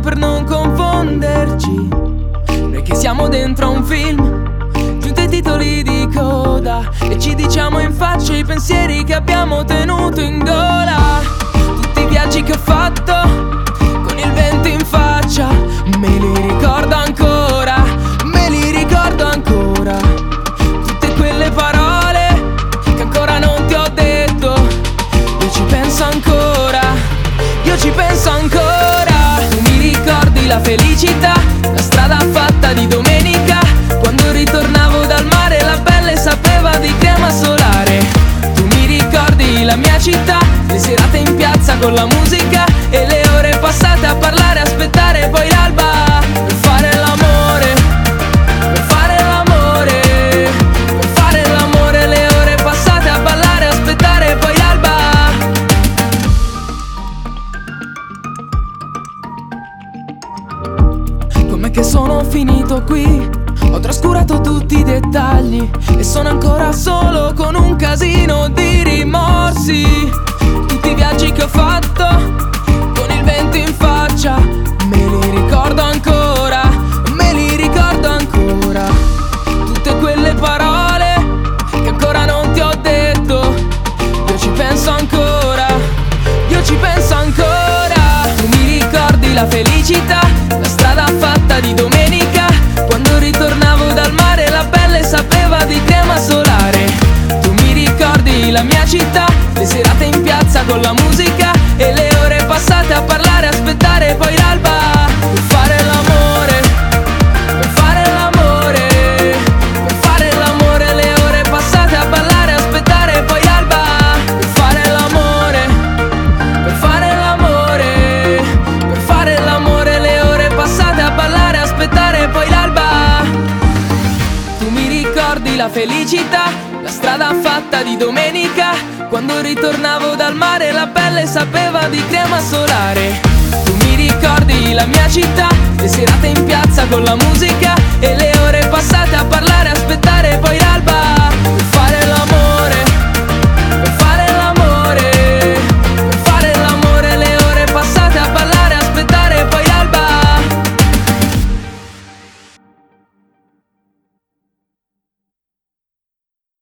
per non confonderci. Noi che siamo dentro a un film, giunti ai titoli di coda, e ci diciamo in faccia i pensieri che abbiamo tenuto in gola. Tutti i viaggi che ho fatto con il vento in faccia, me li ricordo ancora, me li ricordo ancora. Tutte quelle parole che ancora non ti ho detto, io ci penso ancora, io ci penso ancora. Tu mi ricordi la felicità, la strada fatta di domenica, quando ritornavo dal mare la pelle sapeva di crema solare. Tu mi ricordi la mia città, le serate in piazza con la musica e le ore passate a parlare, aspettare poi l'alba per fare l'amore, per fare l'amore, per fare l'amore. Le ore passate a ballare, aspettare poi l'alba. Com'è che sono finito qui? Ho trascurato tutti i dettagli e sono ancora solo con un casino di rimorsi. Tutti i viaggi che ho fatto con il vento in faccia, me li ricordo ancora, me li ricordo ancora. Tutte quelle parole che ancora non ti ho detto, io ci penso ancora, io ci penso ancora. Tu mi ricordi la felicità, la strada fatta di domenica, quando ritornavo dal mare la pelle sapeva di crema solare. Tu mi ricordi la mia città, le serate in piazza con la musica e le ore passate a parlare, aspettare poi l'alba per fare l'amore, per fare l'amore, per fare l'amore. Le ore passate a ballare, aspettare poi l'alba per fare l'amore, per fare l'amore, per fare l'amore. Le ore passate a ballare, aspettare poi l'alba. Tu mi ricordi la felicità, la strada fatta di domenica, quando ritornavo dal mare la pelle sapeva di crema solare. Tu mi ricordi la mia città, le serate in piazza con la musica e le ore passate a parlare, aspettare poi l'alba.